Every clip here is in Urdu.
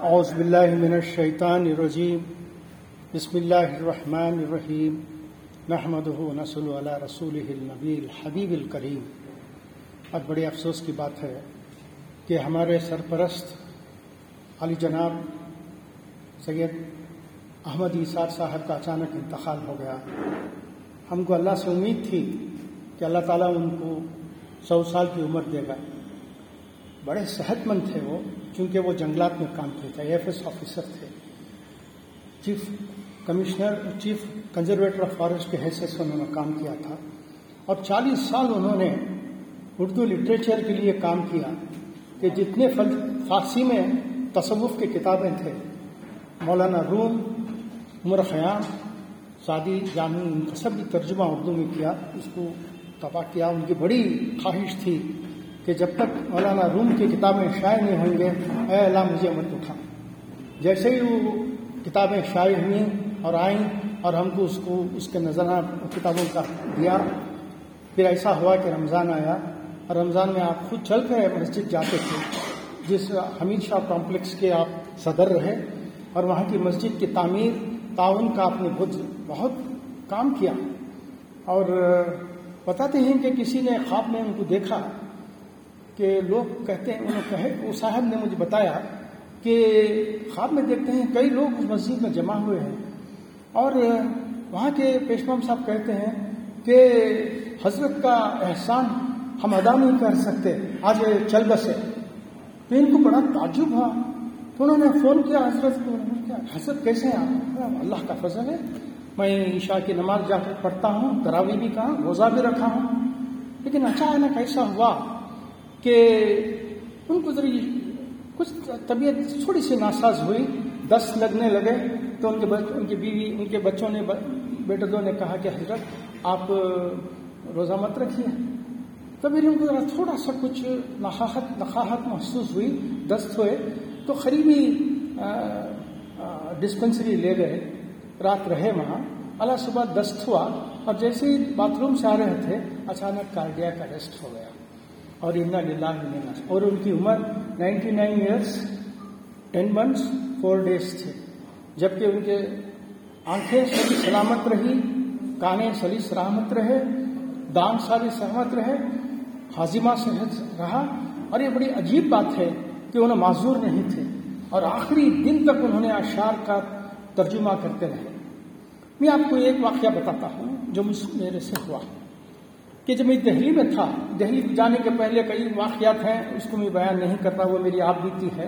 اعوذ باللہ من الشیطان الرجیم بسم اللہ الرحمن الرحیم نحمدہ ونصلی علی رسولہ النبی الحبیب الکریم۔ آج بڑے افسوس کی بات ہے کہ ہمارے سرپرست علی جناب سید احمد ایثار صاحب کا اچانک انتقال ہو گیا۔ ہم کو اللہ سے امید تھی کہ اللہ تعالیٰ ان کو 100 سال کی عمر دے گا۔ بڑے صحت مند تھے وہ، چونکہ وہ جنگلات میں کام کیا تھا، AFS آفیسر تھے، chief commissioner chief conservator of forest کے حیثیت سے انہوں نے کام کیا تھا، اور 40 سال انہوں نے اردو لٹریچر کے لیے کام کیا کہ جتنے فارسی میں تصوف کی کتابیں تھے، مولانا روم، عمر خیام، سعدی جامی، ان کا سب ترجمہ اردو میں کیا، اس کو تباہ کیا۔ ان کی بڑی خواہش تھی کہ جب تک مولانا روم کی کتابیں شائع نہیں ہوں گے، اے اللہ مجھے مت اٹھا۔ جیسے ہی وہ کتابیں شائع ہوئیں اور آئیں اور ہم کو اس کے نظرانہ کتابوں کا دیا، پھر ایسا ہوا کہ رمضان آیا، اور رمضان میں آپ خود چل کر مسجد جاتے تھے، جس حمید شاہ کمپلیکس کے آپ صدر رہے، اور وہاں کی مسجد کی تعاون کا آپ نے بہت کام کیا۔ اور بتاتے ہیں کہ کسی نے خواب میں ان کو دیکھا کہ لوگ کہتے ہیں، وہ صاحب نے مجھے بتایا کہ خواب میں دیکھتے ہیں کئی لوگ اس مسجد میں جمع ہوئے ہیں، اور وہاں کے پیشوام صاحب کہتے ہیں کہ حضرت کا احسان ہم ادا نہیں کر سکتے، آج چل بسے۔ تو ان کو بڑا تعجب ہوا، تو انہوں نے فون کیا حضرت کو، حضرت کیسے ہیں آپ؟ اللہ کا فضل ہے، میں عشاء کی نماز جا کر پڑھتا ہوں، تراویح بھی کہا، روزہ بھی رکھا ہوں، لیکن اچانک ایسا ہوا کہ ان کو کچھ طبیعت تھوڑی سی ناساز ہوئی، دست لگنے لگے، تو ان کی بیوی، ان کے بچوں نے، بیٹوں نے کہا کہ حضرت آپ روزہ مت رکھیے۔ تو پھر ان کو تھوڑا سا کچھ نقاہت محسوس ہوئی، دست ہوئے، تو قریبی ڈسپنسری لے گئے، رات رہے وہاں۔ اللہ صبح دست ہوا، اور جیسے ہی باتھ روم سے آ رہے تھے، اچانک کارڈیاک اریسٹ ہو گیا، اور انا للہ و انا الیہ راجعون۔ اور ان کی عمر 99 ایئرس 10 months 4 days تھے، جبکہ ان کے آنکھیں ساری سلامت رہی، کانیں ساری سلامت رہے، دان ساری سلامت رہے، ہاضمہ صحت رہا۔ اور یہ بڑی عجیب بات ہے کہ انہیں معذور نہیں تھے، اور آخری دن تک انہوں نے اشعار کا ترجمہ کرتے رہے۔ میں آپ کو ایک واقعہ بتاتا ہوں جو میرے سے ہوا، کہ جب میں دہلی میں تھا، دہلی جانے کے پہلے کئی واقعات ہیں، اس کو میں بیان نہیں کرتا، وہ میری آپ بیتی ہے۔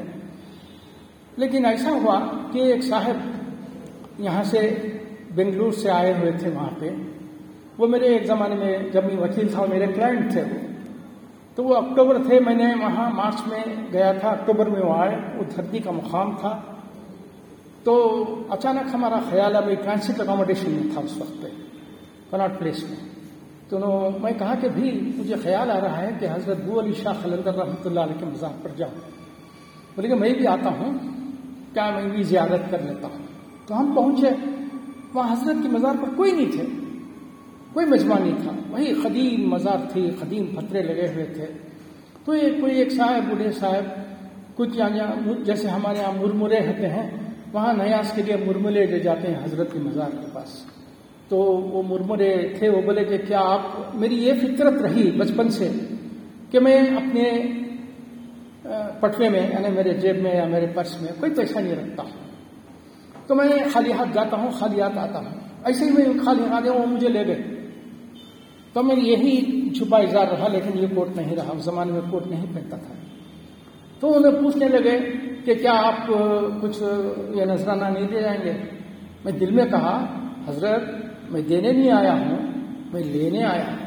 لیکن ایسا ہوا کہ ایک صاحب یہاں سے بنگلور سے آئے ہوئے تھے وہاں پہ، وہ میرے ایک زمانے میں جب میں وکیل تھا، میرے کلائنٹ تھے وہ، تو وہ اکتوبر تھے، میں نے وہاں مارچ میں گیا تھا، اکتوبر میں وہ آئے، وہ دھرتی کا مقام تھا۔ تو اچانک ہمارا خیال ابھی ٹرانسٹ اکاموڈیشن میں تھا اس وقت پہ، کناٹ پلیس میں۔ تو میں کہا کہ بھی مجھے خیال آ رہا ہے کہ حضرت بو علی شاہ قلندر رحمۃ اللہ علیہ کے مزار پر جاؤں، بولے کہ میں بھی آتا ہوں، کیا میں بھی زیارت کر لیتا ہوں۔ تو ہم پہنچے، وہاں حضرت کے مزار پر کوئی نہیں تھے، کوئی مجمع نہیں تھا، وہی قدیم مزار تھی، قدیم پتھرے لگے ہوئے تھے۔ تو کوئی ایک صاحب، بوڑھے صاحب، کچھ جیسے ہمارے یہاں مرمرے ہوتے ہیں، وہاں نیاز کے لیے مرمرے لے جاتے ہیں حضرت کے مزار کے پاس۔ تو وہ مرمرے تھے، وہ بولے کہ کیا آپ، میری یہ فطرت رہی بچپن سے کہ میں اپنے پٹوے میں، یعنی میرے جیب میں یا میرے پرس میں کوئی پیسہ نہیں رکھتا ہوں، تو میں خالی ہاتھ جاتا ہوں، خالی ہاتھ آتا ہوں۔ ایسے ہی میں خالی ہاتھ وہ مجھے لے گئے، تو میں یہی چھپا اظہار رہا، لیکن یہ کوٹ نہیں رہا، اس زمانے میں کوٹ نہیں پہنتا تھا۔ تو انہیں پوچھنے لگے کہ کیا آپ کچھ یہ نذرانہ نہیں دے جائیں گے؟ میں دل میں کہا حضرت میں دینے نہیں آیا ہوں، میں لینے آیا ہوں۔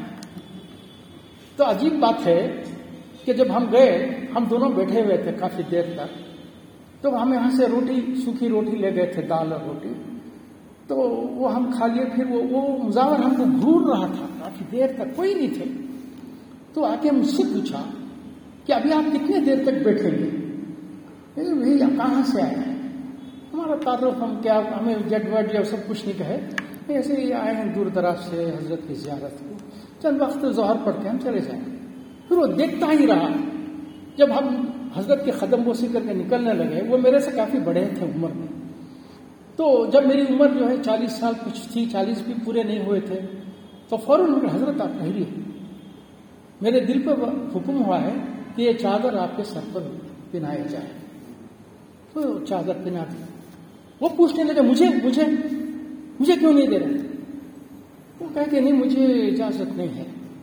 تو عجیب بات ہے کہ جب ہم گئے، ہم دونوں بیٹھے ہوئے تھے کافی دیر تک، تو ہم یہاں سے روٹی، سوکھی روٹی لے گئے تھے، دال اور روٹی، تو وہ ہم کھا لیے۔ پھر وہ مزاور ہم کو گھور رہا تھا کافی دیر تک، کوئی نہیں تھے۔ تو آ کے مجھ سے پوچھا کہ ابھی آپ کتنے دیر تک بیٹھیں گے؟ بھائی کہاں سے آئے ہیں؟ ہمارا تعارف، ہم کیا، ہمیں جٹ وٹ یا سب کچھ نہیں کہے، ایسے ہی آئے ہیں دور دراز سے حضرت کی زیارت کو، چند وقت ظہر پڑھ کے ہم چلے جائیں۔ پھر وہ دیکھتا ہی رہا، جب ہم حضرت کے قدم بوسی کر کے نکلنے لگے. وہ میرے سے کافی بڑے تھے عمر میں. تو جب میری عمر جو ہے 40 سال کچھ تھی، 40 بھی پورے نہیں ہوئے تھے، تو فوراً حضرت آپ ٹھہریے، میرے دل پہ حکم ہوا ہے کہ یہ چادر آپ کے سر پر پہنائی جائے. تو چادر پہنا دی. وہ پوچھنے لگے مجھے کیوں نہیں دے رہے؟ وہ کہا کہ نہیں مجھے اجازت نہیں ہے.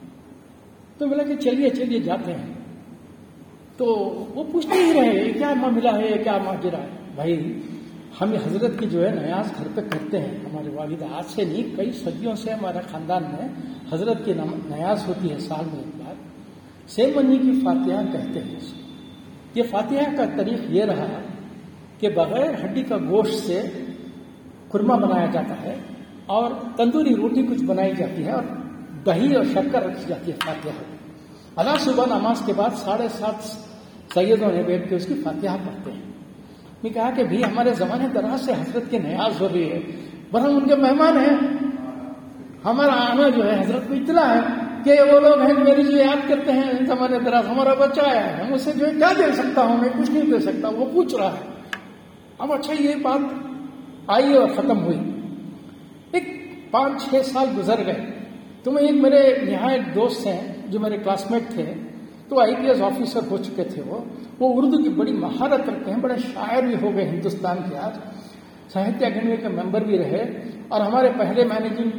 تو ملا کہ چلیے جاتے ہیں. تو وہ پوچھتے ہی رہے کیا معاملہ ہے، کیا ماجرا ہے. بھائی ہم حضرت کی جو ہے نیاز گھر پہ کرتے ہیں. ہمارے والد آج سے نہیں کئی صدیوں سے ہمارے خاندان میں حضرت کی نیاز ہوتی ہے سال میں ایک بار. سیمنی کی فاتحہ کہتے ہیں اس کو. یہ فاتحہ کا طریق یہ رہا کہ بغیر ہڈی کا گوشت سے قورمہ بنایا جاتا ہے اور تندوری روٹی کچھ بنائی جاتی ہے اور دہی اور شکر رکھی جاتی ہے فاتحہ. اللہ صبح نماز کے بعد 7:30 سیدوں نے بیٹھ کے اس کی فاتحہ پڑھتے ہیں. میں کہا کہ بھی ہمارے زمانے دراز سے حضرت کی نیاز ہو رہی ہے، برہم ان کے مہمان ہیں. ہمارا آنا جو ہے حضرت کو اطلاع ہے کہ وہ لوگ ہیں میری جو یاد کرتے ہیں زمانے دراز، ہمارا بچہ آیا ہے، ہم اسے جو ہے کیا دے سکتا ہوں، میں کچھ نہیں دے سکتا. وہ پوچھ رہا ہے. اب اچھا یہ بات آئی اور ختم ہوئی. ایک 5-6 سال گزر گئے. تو میں ایک میرے نہایت دوست ہیں جو میرے کلاس میٹ تھے، تو IPS آفیسر ہو چکے تھے. وہ اردو کی بڑی مہارت رکھتے ہیں، بڑے شاعر بھی ہو گئے ہندوستان کے. آج ساہتیہ اکیڈمی کے ممبر بھی رہے اور ہمارے پہلے مینیجنگ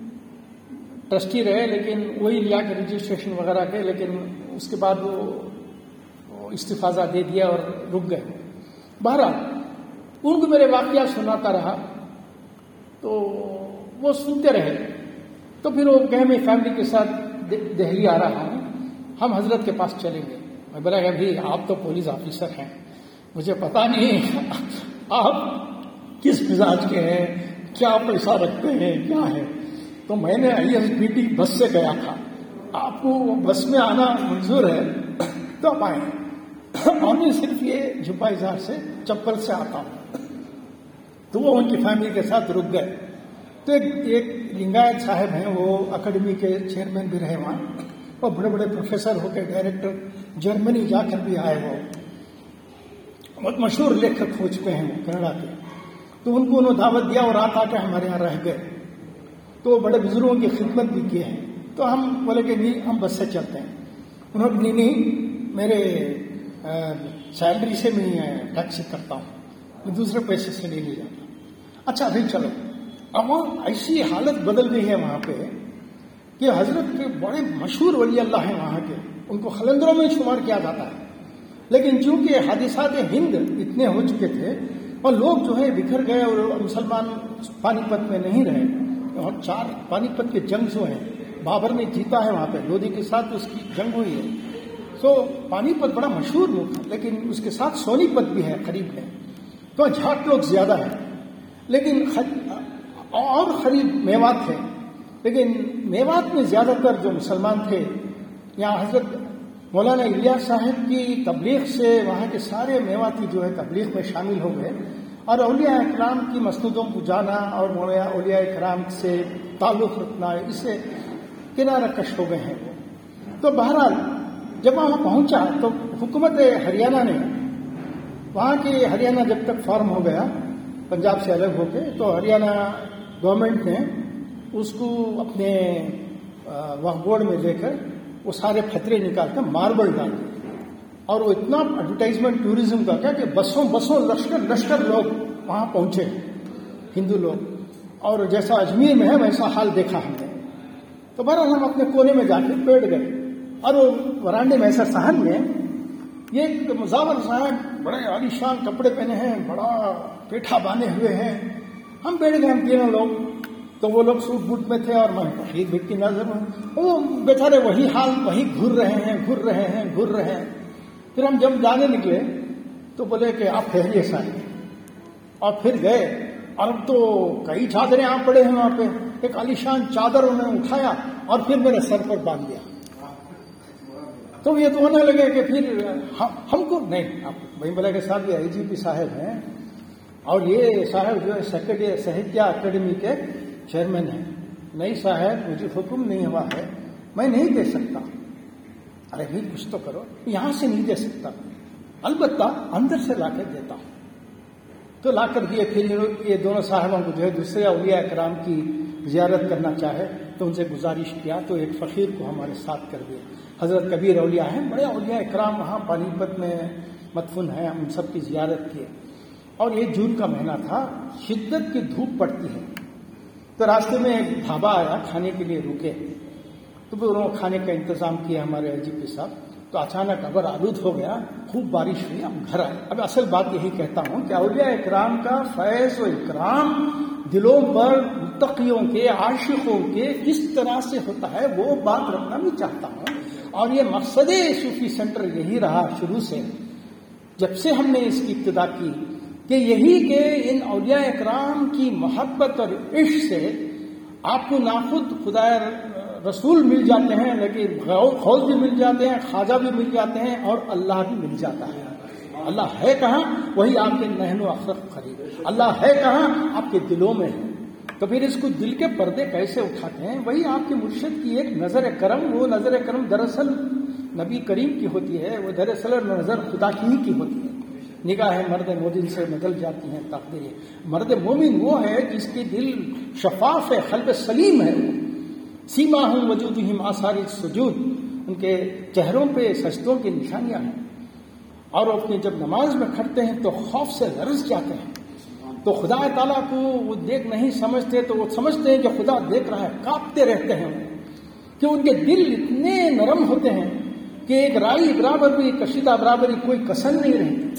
ٹرسٹی رہے، لیکن وہی لیا کے رجسٹریشن وغیرہ کے، لیکن اس کے بعد وہ استفاضہ دے دیا اور رک گئے. بہرحال ان کو میرے واقعات سناتا رہا تو وہ سنتے رہے. تو پھر وہ کہے میں فیملی کے ساتھ دہلی آ رہا ہوں، ہم حضرت کے پاس چلیں گے. میں بولا کہ ابھی آپ تو پولیس آفیسر ہیں، مجھے پتا نہیں آپ کس مزاج کے ہیں، کیا پیسہ رکھتے ہیں، کیا ہے. تو میں نے ISBT بس سے گیا تھا، آپ کو بس میں آنا منظور ہے تو آپ آئیں. اور میں صرف یہ جھپا اظہار سے چپل سے آتا ہوں. تو وہ ان کی فیملی کے ساتھ رک گئے. تو ایک لنگایت صاحب ہیں، وہ اکیڈمی کے چیئرمین بھی رہے وہاں، اور بڑے بڑے پروفیسر ہو کے ڈائریکٹر جرمنی جا کر بھی آئے. وہ بہت مشہور لیکھک ہو چکے ہیں کینیڈا کے. تو ان کو انہوں دعوت دیا اور رات آ کے ہمارے یہاں رہ گئے. تو بڑے بزرگوں کی خدمت بھی کی ہے. تو ہم بولے کہ نہیں ہم بس سے چلتے ہیں. انہوں نے نہیں میرے سیلری سے میں ٹیکسی کرتا ہوں، میں دوسرے پیسے سے نہیں لے جاتا. اچھا بھائی چلو. اب وہ ایسی حالت بدل گئی ہے وہاں پہ کہ حضرت کے بڑے مشہور ولی اللہ ہیں وہاں کے، ان کو خلندروں میں شمار کیا جاتا ہے. لیکن چونکہ حادثات ہند اتنے ہو چکے تھے اور لوگ جو ہے بکھر گئے اور مسلمان پانی پت میں نہیں رہے. اور 4 پانی پت کے جنگ جو ہیں بابر نے جیتا ہے وہاں پہ، لودھی کے ساتھ اس کی جنگ ہوئی ہے. سو پانی پت بڑا مشہور ملک ہے، لیکن اس کے ساتھ سونی پت بھی ہے قریب ہے. تو جھاٹ لوگ زیادہ ہیں، لیکن اور قریب میوات ہے. لیکن میوات میں زیادہ تر جو مسلمان تھے، یہاں حضرت مولانا الیاس صاحب کی تبلیغ سے وہاں کے سارے میواتی جو ہے تبلیغ میں شامل ہو گئے اور اولیاء اکرام کی مسندوں کو جانا اور اولیاء اکرام سے تعلق رکھنا، اس سے کنارہ کش ہو گئے ہیں. تو بہرحال جب وہاں پہنچا تو حکومت ہریانہ نے، وہاں کی ہریانہ جب تک فارم ہو گیا پنجاب سے الگ ہو کے، تو ہریانہ گورنمنٹ نے اس کو اپنے وقف بورڈ میں لے کر وہ سارے خطرے نکال کر ماربل ڈال دیے. اور وہ اتنا ایڈورٹائزمنٹ ٹوریزم کا کیا کہ بسوں لشکر لوگ وہاں پہنچے، ہندو لوگ. اور جیسا اجمیر میں ہے ویسا حال دیکھا ہم نے. تو بہرحال ہم اپنے کونے میں جا کے بیٹھ گئے اور وہ ورانڈے میں ایسا صحن میں یہ مزاور صاحب بڑے عالیشان کپڑے پہنے ہیں، بڑا پیٹھا باندھے ہوئے ہیں. ہم بیٹھ گئے، ہم 3 لوگ. تو وہ لوگ سوٹ بوٹ میں تھے اور میں شہید بھیٹ کی نظر میں. وہ بیچارے وہی حال، وہی گھر رہے ہیں. پھر ہم جب جانے نکلے تو بولے کہ آپ ٹھہریے صاحب. اور پھر گئے اور اب تو کئی چادریں آپ پڑے ہیں وہاں پہ. ایک عالیشان چادر انہوں نے اٹھایا اور پھر میرے سر پر باندھ دیا. تو یہ تو ہونے لگے کہ پھر ہم کو نہیں. آپ بھائی بولے کہ صاحب یہ IGP صاحب ہیں اور یہ صاحب جو ہے ساہتیہ اکیڈمی کے چیئرمین ہیں. نہیں صاحب مجھے حکم نہیں ہوا ہے، میں نہیں دے سکتا. ارے بھائی کچھ تو کرو. یہاں سے نہیں دے سکتا. البتہ اندر سے لا کر دیتا ہوں. تو لا کر دیے. پھر یہ دونوں صاحبوں کو جو ہے دوسرے اولیاء اکرام کی زیارت کرنا چاہے تو ان سے گزارش کیا تو ایک فقیر کو ہمارے ساتھ کر دیا. حضرت کبیر اولیاء ہیں, بڑے اولیاء اکرام وہاں پانی پت میں مدفون ہیں, ہم سب کی زیارت کیے. اور یہ جون کا مہینہ تھا, شدت کی دھوپ پڑتی ہے. تو راستے میں ایک ڈھابا آیا, کھانے کے لیے رکے. تو پھر انہوں نے کھانے کا انتظام کیا ہمارے عجیب کے ساتھ. تو اچانک ابر آلود ہو گیا, خوب بارش ہوئی, ہم گھر آئے. اب اصل بات یہی کہتا ہوں کہ اولیاء اکرام کا فیض و اکرام دلوں پر متقیوں کے, عاشقوں کے اس طرح سے ہوتا ہے, وہ بات رکھنا بھی چاہتا ہوں. اور یہ مقصد صوفی سینٹر یہی رہا شروع سے, جب سے ہم نے اس کی ابتدا کی, کہ یہی کہ ان اولیاء اکرام کی محبت اور عشق سے آپ کو ناخود خدا رسول مل جاتے ہیں, لیکن غوث بھی مل جاتے ہیں, خواجہ بھی مل جاتے ہیں, اور اللہ بھی مل جاتا ہے. اللہ ہے کہاں؟ وہی آپ کے نہن و اخرق قریب. اللہ ہے کہاں؟ آپ کے دلوں میں ہے. تو پھر اس کو دل کے پردے کیسے اٹھاتے ہیں؟ وہی آپ کے مرشد کی ایک نظر کرم. وہ نظر کرم دراصل نبی کریم کی ہوتی ہے, وہ دراصل نظر خدا کی ہوتی ہے. نگاہ مرد مومن سے بدل جاتی ہیں تقدیریں. مرد مومن وہ ہے جس کے دل شفاف ہے, قلب سلیم ہے. سیماہم وجودہم آثار السجود, ان کے چہروں پہ سجدوں کی نشانیاں ہیں. اور اپنی جب نماز میں کھڑتے ہیں تو خوف سے لرز جاتے ہیں. تو خدا تعالیٰ کو وہ دیکھ نہیں سمجھتے, تو وہ سمجھتے ہیں کہ خدا دیکھ رہا ہے, کانپتے رہتے ہیں. کہ ان کے دل اتنے نرم ہوتے ہیں کہ ایک رائی برابر بھی, کشیدہ برابر کوئی کسن نہیں رہتی.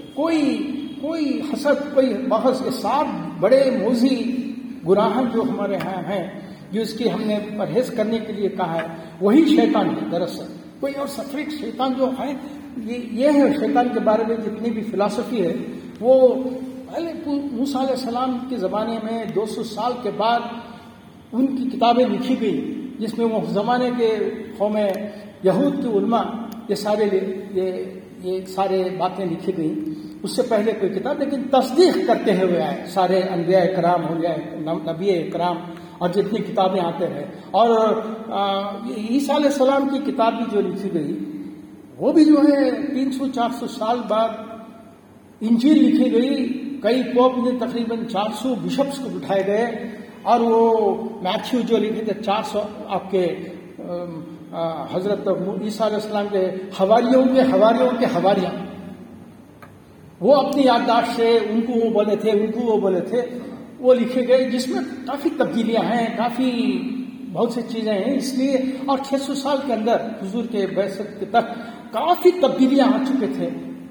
کوئی حسد, کوئی بحث. کے ساتھ بڑے موذی گناہ جو ہمارے ہاں ہیں, جو اس کی ہم نے پرہیز کرنے کے لیے کہا ہے, وہی شیطان ہے دراصل. کوئی اور سفریق شیطان جو ہے, یہ ہے شیطان کے بارے میں جتنی بھی فلسفی ہے, وہ پہلے موسیٰ علیہ السلام کے زمانے میں 200 سال کے بعد ان کی کتابیں لکھی گئی, جس میں وہ زمانے کے قوم یہود کے علماء یہ سارے باتیں لکھی گئی. اس سے پہلے کوئی کتاب, لیکن تصدیق کرتے ہوئے آئے سارے انبیاء اکرام, نبی اکرام, اور جتنی کتابیں آتے ہیں. اور عیسیٰ علیہ السلام کی کتاب بھی جو لکھی گئی, وہ بھی جو ہے 300-400 سال بعد انجیل لکھی گئی. کئی پوپ نے تقریباً 400 بشپس کو بٹھائے گئے, اور وہ میتھیو جو لکھے تھے 400 آپ کے حضرت عیسیٰ علیہ السلام کے حواریوں کے حواریاں, وہ اپنی یادداشت سے ان کو وہ بولے تھے, وہ لکھے گئے, جس میں کافی تبدیلیاں ہیں, کافی بہت سی چیزیں ہیں. اس لیے اور 600 سال کے اندر حضور کے بعثت تک کافی تبدیلیاں آ چکے تھے.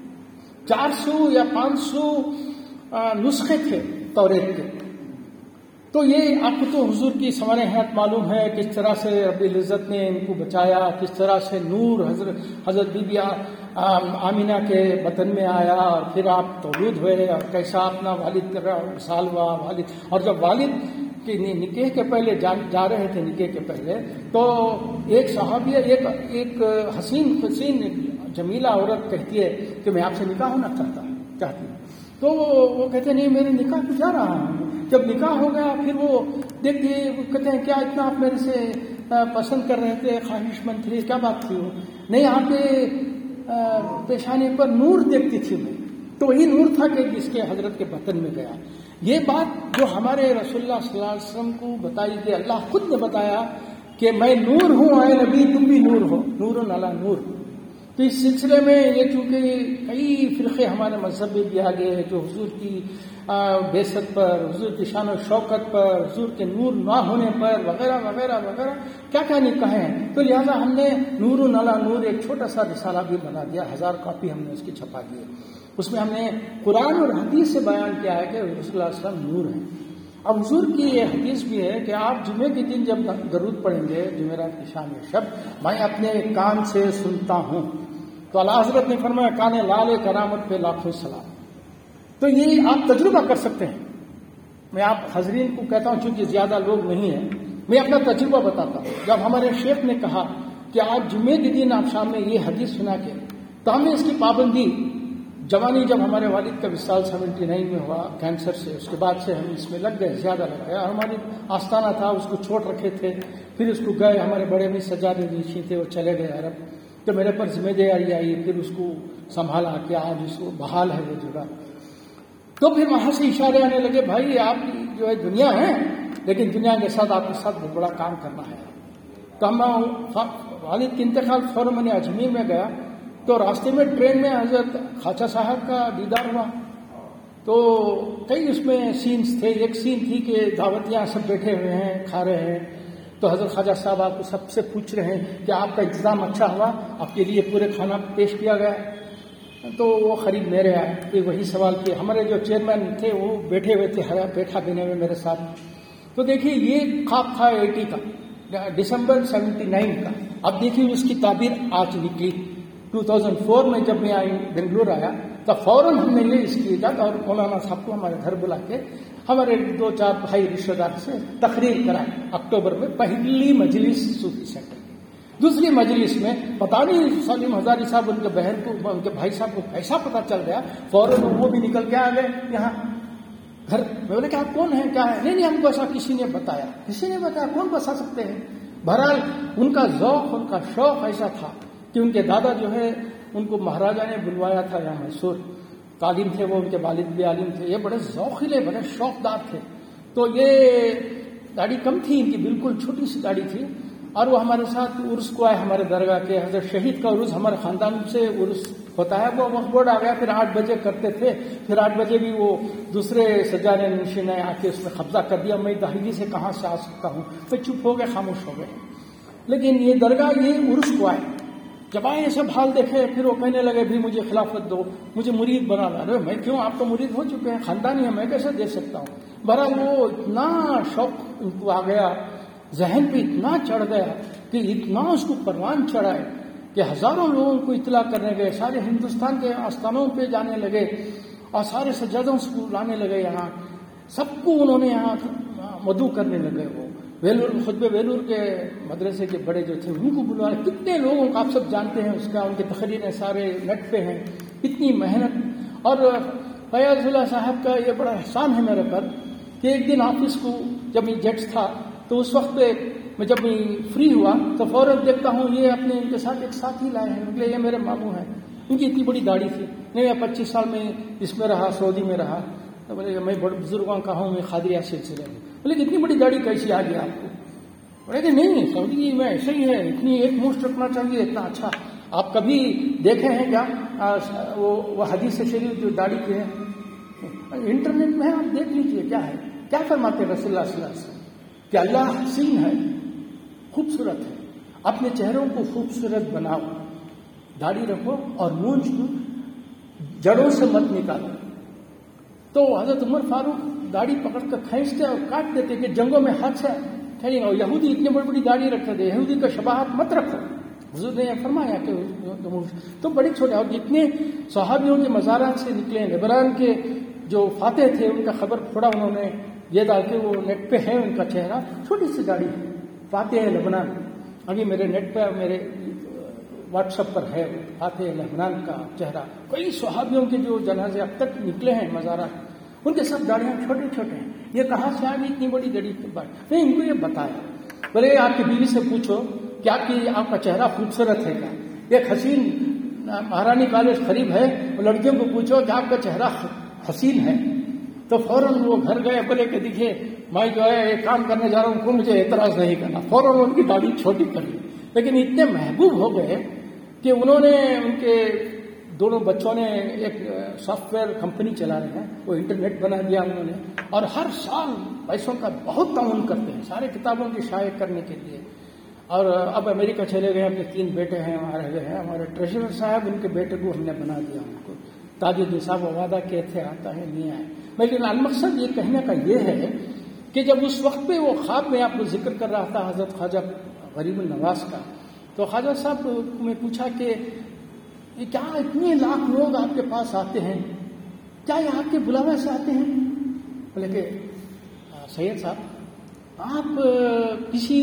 400 یا 500 نسخے تھے توریت کے. تو یہ آپ کو تو حضور کی سوانح حیات معلوم ہے, کس طرح سے رب العزت نے ان کو بچایا, کس طرح سے نور حضرت بی بی آمینہ کے بطن میں آیا, اور پھر آپ مولود ہوئے, اور کیسا اپنا والد کر رہا وصال ہوا والد. اور جب والد کے نکاح کے پہلے جا رہے تھے, نکاح کے پہلے, تو ایک صحابیہ, ایک حسین جمیلہ عورت کہتی ہے کہ میں آپ سے نکاح ہونا چاہتی ہوں. تو وہ کہتے نہیں, میرے نکاح پہ جا رہا ہوں. جب نکاح ہو گیا پھر وہ دیکھیے, کہتے ہیں کیا اتنا آپ میرے سے پسند کر رہے تھے, خواہش مند تھے, کیا بات تھی؟ وہ نہیں, آپ کے پیشانے پر نور دیکھتی تھی میں. تو وہی نور تھا کہ جس کے حضرت کے بطن میں گیا. یہ بات جو ہمارے رسول اللہ صلی اللہ علیہ وسلم کو بتائی کہ اللہ خود نے بتایا کہ میں نور ہوں, اے نبی تم بھی نور ہو, نور علی نور. تو اس سلسلے میں یہ چونکہ کئی فرقے ہمارے مذہب میں بھی آ گئے ہیں جو حضور کی بعثت پر, حضور کی شان و شوکت پر, حضور کے نور نہ ہونے پر وغیرہ وغیرہ وغیرہ کیا کیا نہیں کہے ہیں. تو لہٰذا ہم نے نور علی نور ایک چھوٹا سا رسالہ بھی بنا دیا, 1000 کاپی ہم نے اس کی چھپا دی. اس میں ہم نے قرآن اور حدیث سے بیان کیا ہے کہ رسول اللہ صلی اللہ علیہ وسلم نور ہیں. اب حضور کی یہ حدیث بھی ہے کہ آپ جمعے کے دن جب درود پڑھیں گے, جمعرات کی شام میں شب, میں اپنے کان سے سنتا ہوں. تو اللہ حضرت نے فرمایا کان لال کرامت پہ لاکھوں سلام. تو یہ آپ تجربہ کر سکتے ہیں. میں آپ حاضرین کو کہتا ہوں, چونکہ زیادہ لوگ نہیں ہیں, میں اپنا تجربہ بتاتا ہوں. جب ہمارے شیخ نے کہا کہ آج جمعے کے دن آپ شام میں یہ حدیث سنا کے, تو ہم نے اس کی پابندی جوانی, جب ہمارے والد کا وصال 79 میں ہوا کینسر سے, اس کے بعد سے ہم اس میں لگ گئے, زیادہ لگ گئے. ہماری آستانہ تھا, اس کو چھوڑ رکھے تھے, پھر اس کو گئے. ہمارے بڑے بھی سجادے نیچی تھے, وہ چلے گئے عرب. تو میرے پر ذمہ داری آئی، پھر اس کو سنبھالا کہ آج اس کو بحال ہے وہ جگہ. تو پھر وہاں سے اشارے آنے لگے، بھائی آپ کی جو ہے دنیا ہے، لیکن دنیا کے ساتھ آپ کے ساتھ بہت بڑا کام کرنا ہے. تو ہم والد کے انتقال فوراً میں نے اجمیر میں گیا، تو راستے میں ٹرین میں حضرت خواجہ صاحب کا دیدار ہوا. تو کئی اس میں سینز تھے. ایک سین تھی کہ دعوتیاں سب بیٹھے ہوئے ہیں، کھا رہے ہیں، تو حضرت خواجہ صاحب آپ کو سب سے پوچھ رہے ہیں کہ آپ کا انتظام اچھا ہوا، آپ کے لیے پورے کھانا پیش کیا گیا. تو وہ قریب میرے آئے، پھر وہی سوال کیا. ہمارے جو چیئرمین تھے وہ بیٹھے ہوئے تھے بیٹھا دینے میں میرے ساتھ. تو دیکھیے یہ خواب تھا 80 کا، دسمبر 79 کا. اب دیکھیے اس کی تعبیر آج نکلی. 2004 میں جب میں بنگلور آیا تو فوراً ہم نے یہ اس کی ایجاد اور مولانا صاحب کو ہمارے گھر بلا کے ہمارے 2-4 بھائی رشتہ دار سے تقریر کرائی. اکتوبر میں پہلی مجلس صوفی سینٹر کی. دوسری مجلس میں پتہ نہیں سلیم ہزاری صاحب ان کے بہن کو، ان کے بھائی صاحب کو ایسا پتہ چل گیا، فوراً وہ بھی نکل کے آ گئے یہاں گھر. میں بولے کہ آپ کون ہیں، کیا ہے؟ نہیں ہم کو ایسا کسی نے بتایا. کسی نے بتایا؟ کون بتا سکتے ہیں. بہرحال ان کا ذوق، ان کا شوق ایسا تھا کہ ان کے دادا جو ہے ان کو مہاراجا نے بلوایا تھا یہاں میسور. تعلیم تھے وہ، ان کے والد بھی عالم تھے. یہ بڑے ذوقیلے، بڑے شوقدار تھے. تو یہ داڑھی کم تھی ان کی، بالکل چھوٹی سی داڑھی تھی. اور وہ ہمارے ساتھ عرس کو آئے ہمارے درگاہ کے. حضرت شہید کا عرس ہمارے خاندان سے عرس ہوتا ہے. وہ وقت بورڈ آ گیا، پھر 8 بجے کرتے تھے. پھر 8 بجے بھی وہ دوسرے سجانے نشین نے آ کے اس میں قبضہ کر دیا. میں دہلی سے کہاں سے آ سکتا ہوں. تو چپ ہو گئے، خاموش ہو گئے. لیکن یہ درگاہ یہ عرس کو آئے. جب آئے سب حال دیکھے، پھر وہ کہنے لگے بھی مجھے خلافت دو، مجھے مرید بنا لا. میں کیوں، آپ تو مرید ہو چکے ہیں، خاندانی ہیں، میں کیسے دے سکتا ہوں. بہرحال وہ اتنا شوق ان کو آ گیا، ذہن پہ اتنا چڑھ گیا کہ اتنا اس کو پروان چڑھائے کہ ہزاروں لوگوں کو اطلاع کرنے گئے. سارے ہندوستان کے آستانوں پہ جانے لگے اور سارے سجادوں کو لانے لگے. یہاں سب کو انہوں نے یہاں مدعو کرنے لگے. وہ ویلور، خطبہ ویلور کے مدرسے کے بڑے جو تھے ان کو بلوائے. کتنے لوگوں کو آپ سب جانتے ہیں، اس کا ان کی تقریریں سارے نیٹ پہ ہیں. اتنی محنت. اور فیاض اللہ صاحب کا یہ بڑا احسان ہے میرے پر کہ ایک دن آفس کو جب یہ جیٹس تھا تو اس وقت میں جب فری ہوا تو فوراً دیکھتا ہوں یہ اپنے ان کے ساتھ ایک ساتھی لائے ہیں. یہ میرے ماموں ہیں. ان کی اتنی بڑی داڑھی تھی. نہیں، میں 25 سال میں اس میں رہا، سعودی میں رہا. تو بولے میں بڑے بزرگوں کا ہوں، میں قادریہ سلسلے میں. بولے کہ اتنی بڑی داڑھی کیسی آ گئی آپ کو؟ بولے کہ نہیں، سعودی میں ایسے ہی ہے، اتنی ایک مشت رکھنا چاہیے، اتنا اچھا. آپ کبھی دیکھے ہیں کیا وہ حدیث شریف جو داڑھی کے ہیں؟ انٹرنیٹ میں آپ دیکھ لیجئے کیا ہے. کیا فرماتے رسول اللہ صلی اللہ علیہ وسلم کہ اللہ حسین ہے، خوبصورت ہے، اپنے چہروں کو خوبصورت بناؤ، داڑھی رکھو اور مونچھ کو جڑوں سے مت نکالو. تو حضرت عمر فاروق داڑھی پکڑ کر کھینچتے اور کاٹ دیتے کہ جنگوں میں ہاتھ سے کھینچیں. اور یہودی اتنی بڑی بڑی داڑھی رکھتے تھے. یہودی کا شباہت مت رکھو. حضور نے فرمایا کہ تو بڑی چھوٹے. اور جتنے صحابیوں کے مزارات سے نکلے، لبنان کے جو فاتح تھے ان کا خبر پھوڑا انہوں نے یہ ڈال کے، وہ نیٹ پہ ہے ان کا چہرہ، چھوٹی سی داڑھی ہے، فاتح ہے لبنان. ابھی میرے نیٹ پہ، میرے واٹس ایپ پر ہے فاتح لبنان کا چہرہ. کئی صحابیوں کے جو جنازے اب تک نکلے ہیں مزارات، ان کے سب داڑیاں چھوٹے چھوٹے ہیں. یہ کہاں سے آ گئی اتنی بڑی داڑھی کی بات؟ نہیں، ان کو یہ بتایا. بولے آپ کی بیوی سے پوچھو کہ آپ کا چہرہ خوبصورت ہے کیا. ایک حسین مہارانی کالج قریب ہے، لڑکیوں کو پوچھو کہ آپ کا چہرہ حسین ہے. تو فوراً وہ گھر گئے. بولے کہ دیکھیے میں جو ہے ایک کام کرنے جا رہا ہوں، کو مجھے اعتراض نہیں کرنا. فوراً ان کی داڑھی چھوٹی کر لی. لیکن اتنے محبوب ہو گئے کہ انہوں نے، ان کے دونوں بچوں نے ایک سافٹ ویئر کمپنی چلا رہے ہیں، وہ انٹرنیٹ بنا دیا انہوں نے. اور ہر سال پیسوں کا بہت تعاون کرتے ہیں سارے کتابوں کی شائع کرنے کے لیے. اور اب امریکہ چلے گئے. اپنے 3 بیٹے ہیں وہاں رہ گئے ہیں. ہمارے ٹریجرر صاحب ان کے بیٹے کو ہم نے بنا دیا. ان کو تاج الدین صاحب وعدہ کہے تھے آتا ہے، نہیں آئے. لیکن المقصد یہ کہنے کا یہ ہے کہ جب اس وقت پہ وہ خواب میں آپ کو ذکر کر رہا تھا حضرت خواجہ غریب النواز کا، تو خواجہ صاحب میں پوچھا کہ یہ کیا اتنے لاکھ لوگ آپ کے پاس آتے ہیں، کیا یہ آپ کے بلاوے سے آتے ہیں؟ بولے کہ سید صاحب آپ کسی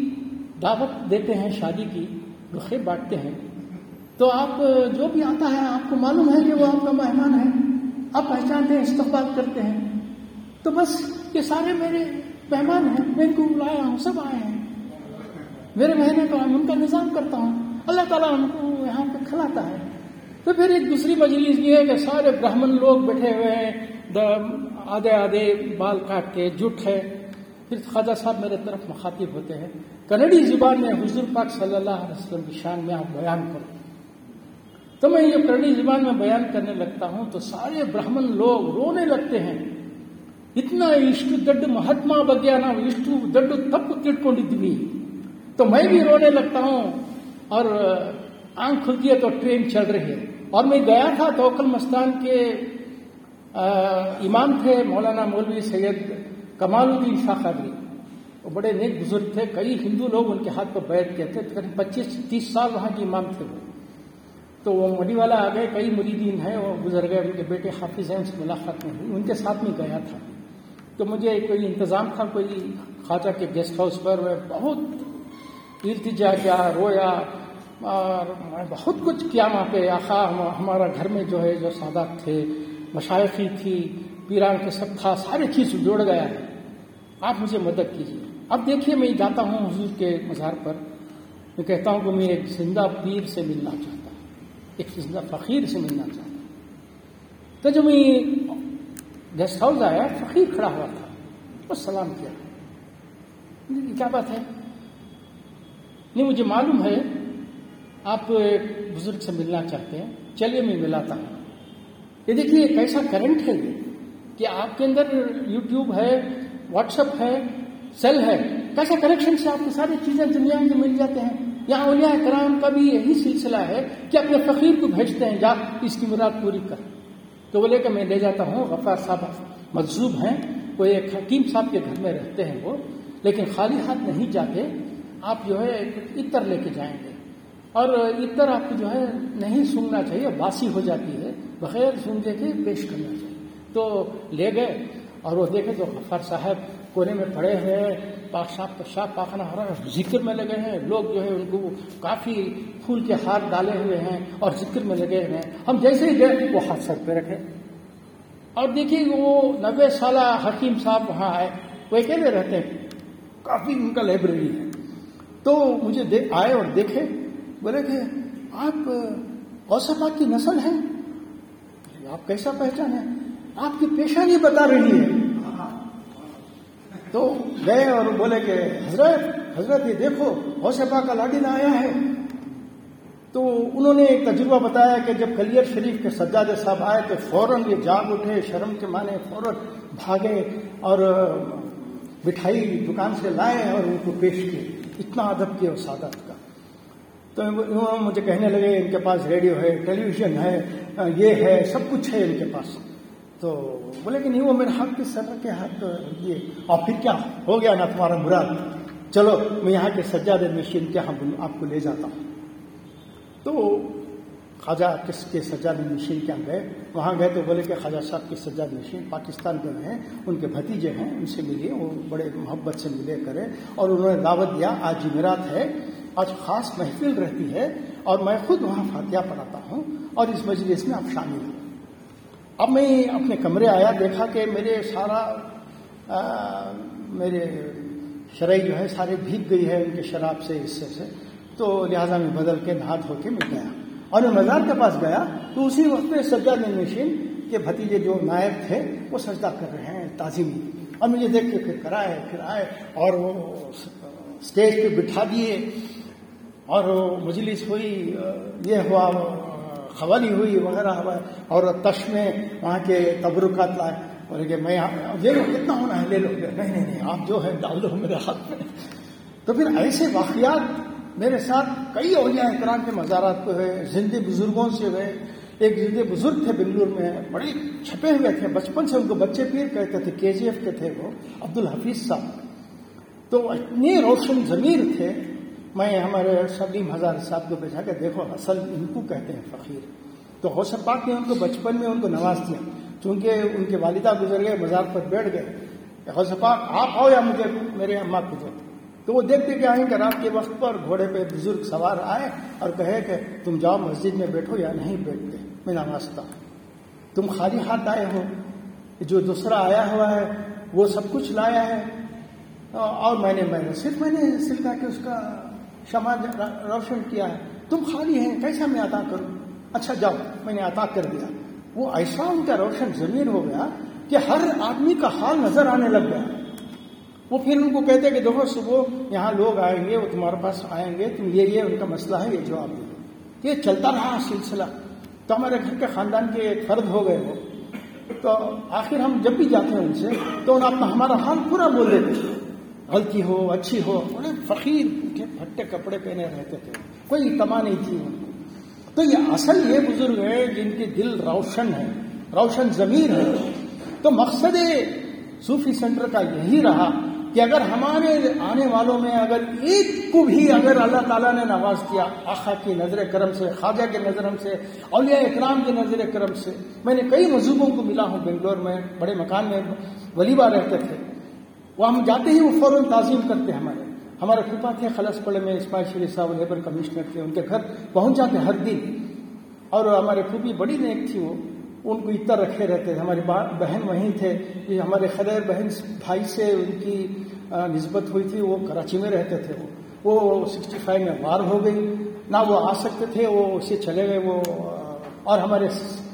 دعوت دیتے ہیں شادی کی، رخے بانٹتے ہیں، تو آپ جو بھی آتا ہے آپ کو معلوم ہے کہ وہ آپ کا مہمان ہے، آپ پہچانتے ہیں، استقبال کرتے ہیں. تو بس یہ سارے میرے مہمان ہیں، میں ان کو بلایا ہوں، سب آئے ہیں، میرے مہینے کا ان کا نظام کرتا ہوں. اللہ تعالیٰ ہم کو یہاں پہ کھلاتا ہے. تو پھر ایک دوسری مجلس یہ ہے کہ سارے برہمن لوگ بیٹھے ہوئے ہیں، آدھے آدھے بال کاٹ کے جٹ ہے. پھر خواجہ صاحب میرے طرف مخاطب ہوتے ہیں، کنڑی زبان میں حضور پاک صلی اللہ علیہ وسلم کی شان میں آپ بیان کرو. تو میں یہ کنڑی زبان میں بیان کرنے لگتا ہوں تو سارے برہمن لوگ رونے لگتے ہیں. اتنا ಇಷ್ಟು ದೊಡ್ಡ ಮಹಾತ್ಮ ಬಗ್ಗೆ ನಾವು ಇಷ್ಟು ದೊಡ್ಡ ತಪ್ಪು ತಿಳ್ಕೊಂಡಿದ್ವಿ. تو میں بھی رونے لگتا ہوں اور آنکھ کھلتی ہے تو ٹرین چل رہی ہے. اور میں گیا تھا توکل مستان کے امام تھے مولانا مولوی سید کمال الدین شاہ قادری. وہ بڑے نیک بزرگ تھے، کئی ہندو لوگ ان کے ہاتھ پر بیٹھ کے تھے، تقریباً 25-30 سال وہاں کے امام تھے وہ. تو وہ مڈی والا آ گئے، کئی مریدین ہیں وہ گزر گئے، ان کے بیٹے حافظ ہیں، ان سے ملاقات نہیں ہوئی. ان کے ساتھ میں گیا تھا تو مجھے کوئی انتظام تھا کوئی خواجہ کے گیسٹ ہاؤس پر. میں بہت التجا کیا، رویا اور بہت کچھ کیا وہاں پہ. آخا ہمارا گھر میں جو ہے جو سادات تھے، مشائخی تھی، پیران کے سب تھا، ساری چیز جوڑ گیا ہے، آپ مجھے مدد کیجیے. اب دیکھیے میں جاتا ہوں حضور کے مزار پر، میں کہتا ہوں کہ میں ایک زندہ پیر سے ملنا چاہتا ہوں، ایک زندہ فقیر سے ملنا چاہتا ہوں. تو جب میں گیسٹ ہاؤس آیا، فقیر کھڑا ہوا تھا، بس سلام کیا. کیا بات ہے؟ نہیں مجھے معلوم ہے آپ ایک بزرگ سے ملنا چاہتے ہیں، چلیے میں ملاتا ہوں. یہ دیکھیے ایک ایسا کرنٹ ہے کہ آپ کے اندر یوٹیوب ہے، واٹس ایپ ہے، سیل ہے، کیسا کنیکشن سے آپ کو ساری چیزیں دنیا میں مل جاتے ہیں. یہاں اولیاء کرام کا بھی یہی سلسلہ ہے کہ اپنے فقیر کو بھیجتے ہیں، جا اس کی مراد پوری کر. تو بولے کہ میں لے جاتا ہوں. غفار صاحب مجذوب ہیں، کوئی ایک حکیم صاحب کے گھر میں رہتے ہیں وہ، لیکن خالی ہاتھ نہیں جاتے. آپ جو ہے عطر لے کے جائیں گے، اور عطر آپ کو جو ہے نہیں سونگنا چاہیے، باسی ہو جاتی ہے، بغیر سونگے کے پیش کرنا چاہیے. تو لے گئے اور وہ دیکھے تو غفار صاحب کونے میں پڑے ہوئے ہیں، پیشاب پاخانہ ہو رہا ہے، ذکر میں لگے ہیں. لوگ جو ہے ان کو کافی پھول کے ہار ڈالے ہوئے ہیں اور ذکر میں لگے ہوئے ہیں. ہم جیسے ہی گئے وہ ہاتھ سر پہ رکھے اور دیکھیے وہ 90 سالہ حکیم صاحب وہاں آئے. وہ اکیلے رہتے ہیں، کافی ان کا لائبریری ہے. تو مجھے آئے اور دیکھے، بولے کہ آپ غوث پاک کی نسل ہیں. آپ کیسا پہچان ہے؟ آپ کی پیشانی بتا رہی ہے. تو گئے اور بولے کہ حضرت یہ دیکھو غوث پاک کا لاڈیلا آیا ہے. تو انہوں نے ایک تجربہ بتایا کہ جب کلیر شریف کے سجادہ صاحب آئے تو فوراً یہ جاگ اٹھے، شرم کے مانے فوراً بھاگے اور مٹھائی دکان سے لائے اور ان کو پیش کیے. اتنا ادب کیا وہ سعادت کا. تو انہوں مجھے کہنے لگے ان کے پاس ریڈیو ہے، ٹیلی ویژن ہے، یہ ہے، سب کچھ ہے ان کے پاس. تو بولے کہ نہیں وہ میرے ہاتھ کے سر کے ہاتھ یہ. اور پھر کیا ہو گیا نا تمہارا مراد، چلو میں یہاں کے سجادہ نشین کے یہاں آپ کو لے جاتا ہوں. تو خواجہ کس کے سجادہ نشین کے یہاں گئے. وہاں گئے تو بولے کہ خواجہ صاحب کے سجادہ نشین پاکستان میں ہیں، ان کے بھتیجے ہیں، ان سے ملیے، وہ بڑے محبت سے ملے کرے. اور انہوں نے دعوت دیا، آج جمعرات ہے، آج خاص محفل رہتی ہے اور میں خود وہاں فاتحہ پڑھاتا ہوں اور اس مجلس میں آپ شامل ہوں. اب میں اپنے کمرے آیا، دیکھا کہ میرے شرعی جو ہے سارے بھیگ گئی ہے ان کے شراب سے، حصے سے. تو لہٰذا میں بدل کے نہا دھو کے میں گیا اور میں مزار کے پاس گیا تو اسی وقت میں سجادہ نشین کے بھتیجے جو نائب تھے وہ سجدہ کر رہے ہیں تعظیمی. اور مجھے دیکھ کے پھر آئے اور وہ اسٹیج پہ بٹھا دیے اور مجلس ہوئی، یہ ہوا، قوالی ہوئی وغیرہ ہوا. اور تش میں وہاں کے تبرکات لائے. بولے کہ میں لے لو، کتنا ہونا ہے لے لو. نہیں آپ جو ہے ڈال دو میرے ہاتھ میں. تو پھر ایسے واقعات میرے ساتھ کئی اولیاء اکرام کے مزارات پہ ہوئے، زندے بزرگوں سے ہوئے. ایک زندے بزرگ تھے بنگلور میں، بڑے چھپے ہوئے تھے، بچپن سے ان کو بچے پیر کہتے تھے، KGF کے تھے وہ، عبدالحفیظ صاحب. تو اتنے روشن ضمیر تھے. میں ہمارے سلیم ہزار صاحب کو بچا کے دیکھو اصل ان کو کہتے ہیں فقیر. تو غوث پاک نے ان کو بچپن میں ان کو نواز دیا، چونکہ ان کے والدہ گزر گئے، مزار پر بیٹھ گئے. غوث پاک آپ آؤ یا مجھے میرے اماں کو دو. تو وہ دیکھتے کہ آئیں کہ رات کے وقت پر گھوڑے پہ بزرگ سوار آئے اور کہے کہ تم جاؤ مسجد میں بیٹھو یا نہیں بیٹھتے، میں نوازتا ہوں. تم خالی ہاتھ آئے ہو، جو دوسرا آیا ہوا ہے وہ سب کچھ لایا ہے. اور میں نے صرف سلکا کے اس کا شمع روشن کیا ہے. تم خالی ہیں، کیسا میں عطا کروں؟ اچھا جاؤ، میں نے عطا کر دیا. وہ ایسا ان کا روشن ضمیر ہو گیا کہ ہر آدمی کا حال نظر آنے لگ گیا. وہ پھر ان کو کہتے کہ دیکھو صبح یہاں لوگ آئیں گے، وہ تمہارے پاس آئیں گے، تم یہ ان کا مسئلہ ہے، یہ جواب دو. یہ چلتا رہا سلسلہ. تو ہمارے گھر کے خاندان کے ایک فرد ہو گئے وہ. تو آخر ہم جب بھی جاتے ہیں ان سے تو ہمارا حال پورا بول دیتے تھے، غلطی ہو اچھی ہو. فقیر کے پھٹے کپڑے پہنے رہتے تھے، کوئی تما نہیں تھی ان کو. تو یہ اصل یہ بزرگ ہیں جن کے دل روشن ہے، روشن ضمیر ہے. تو مقصد صوفی سینٹر کا یہی رہا کہ اگر ہمارے آنے والوں میں اگر ایک کو بھی اگر اللہ تعالیٰ نے نواز کیا آقا کی نظر کرم سے، خواجہ کے نظر سے، اولیاء اکرام کی نظر کرم سے. میں نے کئی مذہبوں کو ملا ہوں بنگلور میں، بڑے مکان میں ولیبہ رہتے تھے. وہ ہم جاتے ہی وہ فوراً تعظیم کرتے. ہمارے پھوپھا تھے خلص پڑے میں، اسماعیل شریف صاحب لیبر کمشنر تھے، ان کے گھر پہنچ جاتے ہر دن. اور ہمارے پھوپھی بڑی نیک تھی، وہ ان کو اتر رکھے رہتے تھے. ہماری بہن وہیں تھے، یہ ہمارے خدیر بہن بھائی سے ان کی نسبت ہوئی تھی، وہ کراچی میں رہتے تھے. وہ 65 میں وار ہو گئی، نہ وہ آ سکتے تھے، وہ اسے چلے گئے. وہ اور ہمارے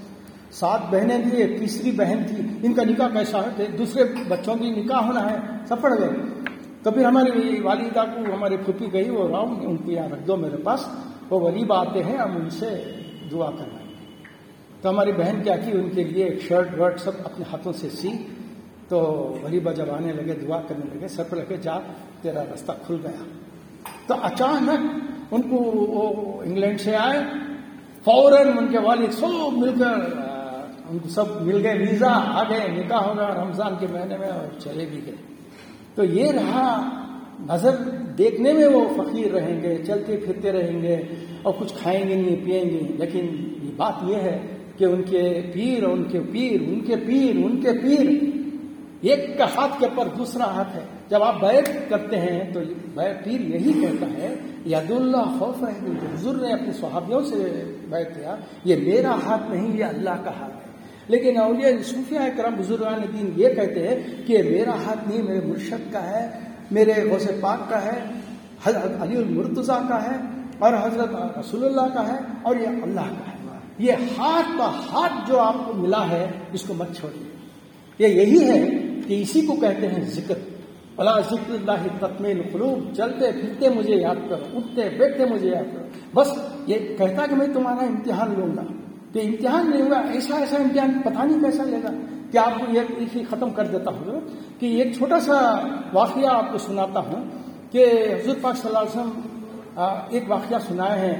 7 بہنیں تھیں، ایک تیسری بہن تھی، ان کا نکاح کیسا ہے، دوسرے بچوں کی نکاح ہونا ہے، سب پڑ گئے. تو پھر ہماری والدہ کو ہمارے پھوپھی گئی، وہ راؤ ان کو یہاں رکھ دو میرے پاس، وہ ولیبہ آتے ہیں، ہم ان سے دعا کرنا. تو ہماری بہن کیا کی، ان کے لیے ایک شرٹ ورٹ سب اپنے ہاتھوں سے سی. تو ولیبہ جب آنے لگے، دعا کرنے لگے، سر پہ لگے، جا تیرا راستہ کھل گیا. تو اچانک ان کو وہ انگلینڈ سے آئے، فوراً ان کے والد سب مل کر ان کو سب مل گئے، ویزا آ گئے، نکاح ہوگا رمضان کے مہینے میں، اور چلے بھی گئے. تو یہ رہا، نظر دیکھنے میں وہ فقیر رہیں گے، چلتے پھرتے رہیں گے اور کچھ کھائیں گے نہیں، پیئیں گے. لیکن یہ بات یہ ہے کہ ان کے پیر، ان کے پیر، ان کے پیر، ان کے پیر، ایک کا ہاتھ کے اوپر دوسرا ہاتھ ہے. جب آپ بیعت کرتے ہیں تو پیر یہی کہتا ہے، ید اللہ خوف ہے. حضور نے اپنے صحابیوں سے بیعت کیا، یہ میرا ہاتھ نہیں، یہ اللہ کا ہاتھ ہے. لیکن اولیاء صوفیاء کرام بزرگان دین یہ کہتے ہیں کہ میرا ہاتھ نہیں، میرے مرشد کا ہے، میرے غوث پاک کا ہے، حضرت علی المرتضیٰ کا ہے، اور حضرت رسول اللہ کا ہے، اور یہ اللہ کا ہے. یہ ہاتھ کا ہاتھ جو آپ کو ملا ہے، اس کو مت چھوڑیے. یہ یہی ہے کہ اسی کو کہتے ہیں ذکر. الا ذکر اللہ تطمئن القلوب. چلتے پھرتے مجھے یاد کرو، اٹھتے بیٹھتے مجھے یاد کرو. بس یہ کہتا کہ میں تمہارا امتحان لوں گا، کہ امتحان نہیں ہوگا، ایسا امتحان پتہ نہیں کیسا لے گا. کہ آپ کو یہ ختم کر دیتا ہوں کہ ایک چھوٹا سا واقعہ آپ کو سناتا ہوں کہ حضور پاک صلی اللہ علیہ وسلم ایک واقعہ سنائے ہیں.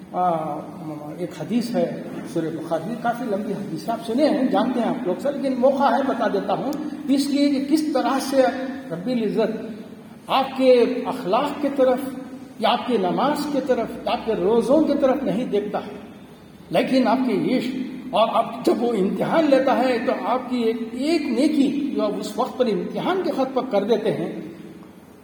ایک حدیث ہے سورہ بخاری، کافی لمبی حدیث ہے، آپ سنے ہیں، جانتے ہیں آپ لوگ سر، لیکن موقع ہے بتا دیتا ہوں اس لیے کہ کس طرح سے رب العزت آپ کے اخلاق کی طرف یا آپ کی نماز کی طرف یا آپ کے روزوں کی طرف نہیں دیکھتا ہے، لیکن آپ کے عشق. اور آپ جب وہ امتحان لیتا ہے تو آپ کی ایک نیکی جو آپ اس وقت پر امتحان کے خط پر کر دیتے ہیں،